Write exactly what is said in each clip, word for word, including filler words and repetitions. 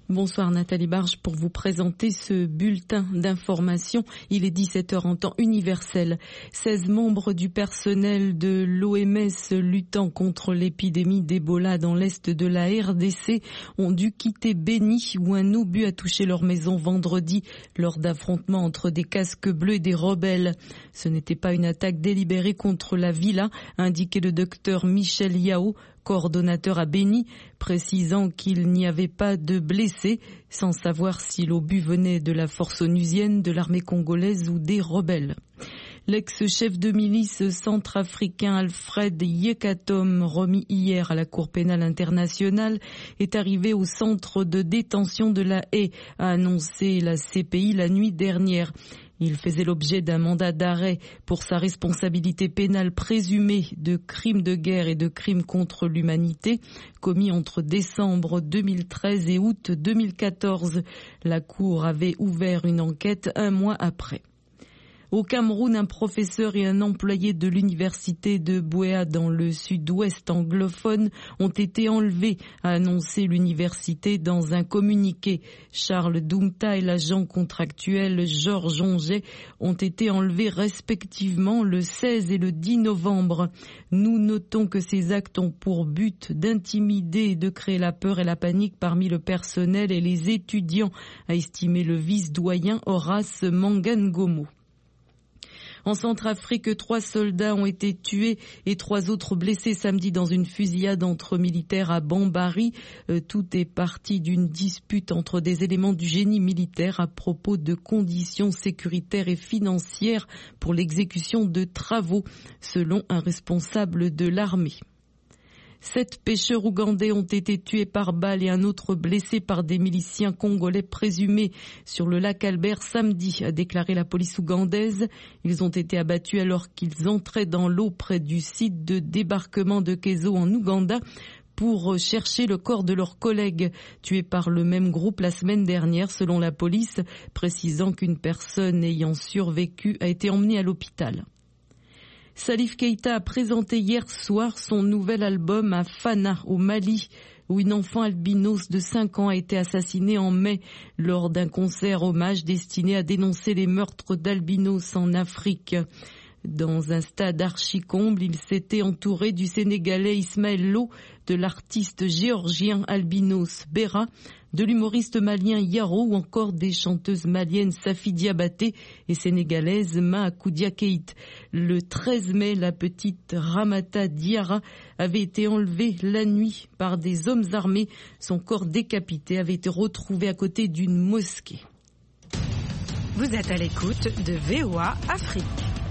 Bonsoir Nathalie Barge pour vous présenter ce bulletin d'information. Il est dix-sept heures en temps universel. seize membres du personnel de l'O M S luttant contre l'épidémie d'Ebola dans l'est de la R D C ont dû quitter Beni où un obus a touché leur maison vendredi lors d'affrontements entre des casques bleus et des rebelles. Ce n'était pas une attaque délibérée contre la villa, a indiqué le docteur Michel Yao, coordonnateur à Beni, précisant qu'il n'y avait pas de blessés, sans savoir si l'obus venait de la force onusienne, de l'armée congolaise ou des rebelles. L'ex-chef de milice centrafricain Alfred Yekatom, remis hier à la Cour pénale internationale, est arrivé au centre de détention de La Haye, a annoncé la C P I la nuit dernière. Il faisait l'objet d'un mandat d'arrêt pour sa responsabilité pénale présumée de crimes de guerre et de crimes contre l'humanité commis entre décembre deux mille treize et août deux mille quatorze. La Cour avait ouvert une enquête un mois après. Au Cameroun, un professeur et un employé de l'université de Bouéa dans le sud-ouest anglophone ont été enlevés, a annoncé l'université dans un communiqué. Charles Doumta et l'agent contractuel Georges Onget ont été enlevés respectivement le seize et le dix novembre. Nous notons que ces actes ont pour but d'intimider et de créer la peur et la panique parmi le personnel et les étudiants, a estimé le vice-doyen Horace Mangangomo. En Centrafrique, trois soldats ont été tués et trois autres blessés samedi dans une fusillade entre militaires à Bambari. Euh, tout est parti d'une dispute entre des éléments du génie militaire à propos de conditions sécuritaires et financières pour l'exécution de travaux, selon un responsable de l'armée. Sept pêcheurs ougandais ont été tués par balle et un autre blessé par des miliciens congolais présumés sur le lac Albert samedi, a déclaré la police ougandaise. Ils ont été abattus alors qu'ils entraient dans l'eau près du site de débarquement de Kezo en Ouganda pour chercher le corps de leurs collègues tués par le même groupe la semaine dernière, selon la police, précisant qu'une personne ayant survécu a été emmenée à l'hôpital. Salif Keïta a présenté hier soir son nouvel album à Fana, au Mali, où une enfant albinos de cinq ans a été assassinée en mai lors d'un concert hommage destiné à dénoncer les meurtres d'albinos en Afrique. Dans un stade archi-comble, il s'était entouré du Sénégalais Ismaël Lo, de l'artiste géorgien albinos Bera, de l'humoriste malien Yaro ou encore des chanteuses maliennes Safi Diabaté et sénégalaises Ma Koudia Keït. Le treize mai, la petite Ramata Diarra avait été enlevée la nuit par des hommes armés. Son corps décapité avait été retrouvé à côté d'une mosquée. Vous êtes à l'écoute de V O A Afrique.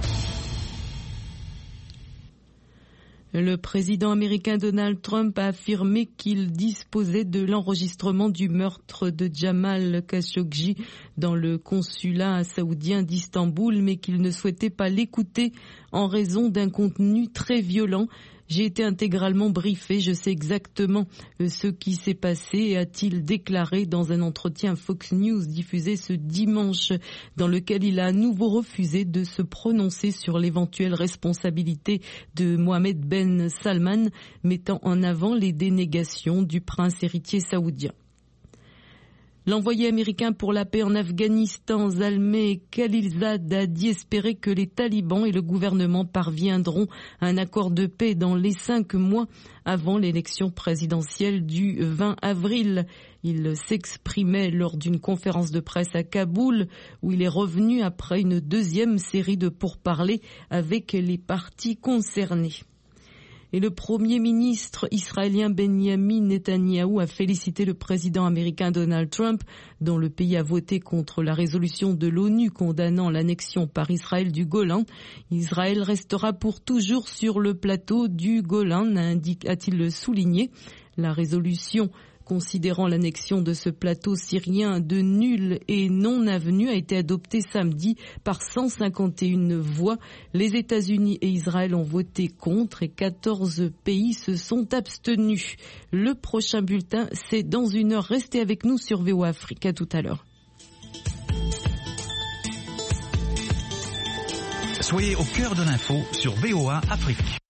Le président américain Donald Trump a affirmé qu'il disposait de l'enregistrement du meurtre de Jamal Khashoggi dans le consulat saoudien d'Istanbul, mais qu'il ne souhaitait pas l'écouter en raison d'un contenu très violent. J'ai été intégralement briefé, je sais exactement ce qui s'est passé, a-t-il déclaré dans un entretien Fox News diffusé ce dimanche, dans lequel il a à nouveau refusé de se prononcer sur l'éventuelle responsabilité de Mohammed Ben Salman, mettant en avant les dénégations du prince héritier saoudien. L'envoyé américain pour la paix en Afghanistan, Zalmay Khalilzad, a dit espérer que les talibans et le gouvernement parviendront à un accord de paix dans les cinq mois avant l'élection présidentielle du vingt avril. Il s'exprimait lors d'une conférence de presse à Kaboul, où il est revenu après une deuxième série de pourparlers avec les parties concernées. Et le Premier ministre israélien Benjamin Netanyahou a félicité le président américain Donald Trump, dont le pays a voté contre la résolution de l'ONU condamnant l'annexion par Israël du Golan. Israël restera pour toujours sur le plateau du Golan, a-t-il souligné. La résolution considérant l'annexion de ce plateau syrien de nulle et non avenue a été adoptée samedi par cent cinquante et une voix. Les États-Unis et Israël ont voté contre et quatorze pays se sont abstenus. Le prochain bulletin, c'est dans une heure. Restez avec nous sur V O A Afrique. À tout à l'heure. Soyez au cœur de l'info sur V O A Afrique.